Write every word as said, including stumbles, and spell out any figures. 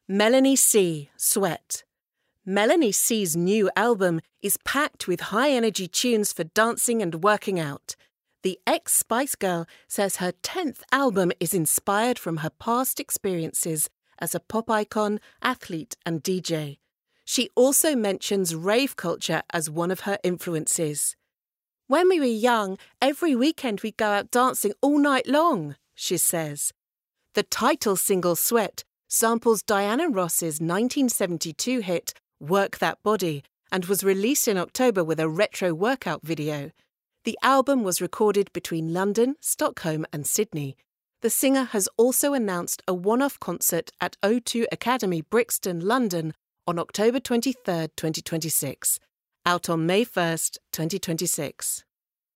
Melanie C. Sweat. Melanie C's new album is packed with high-energy tunes for dancing and working out. The ex-Spice Girl says her tenth album is inspired from her past experiences as a pop icon, athlete and D J. She also mentions rave culture as one of her influences. "When we were young, every weekend we'd go out dancing all night long," she says. The title single Sweat samples Diana Ross's nineteen seventy-two hit Work That Body and was released in October with a retro workout video. The album was recorded between London, Stockholm and Sydney. The singer has also announced a one-off concert at O two Academy, Brixton, London on October twenty-third, twenty twenty-six. Out on May first, twenty twenty-six.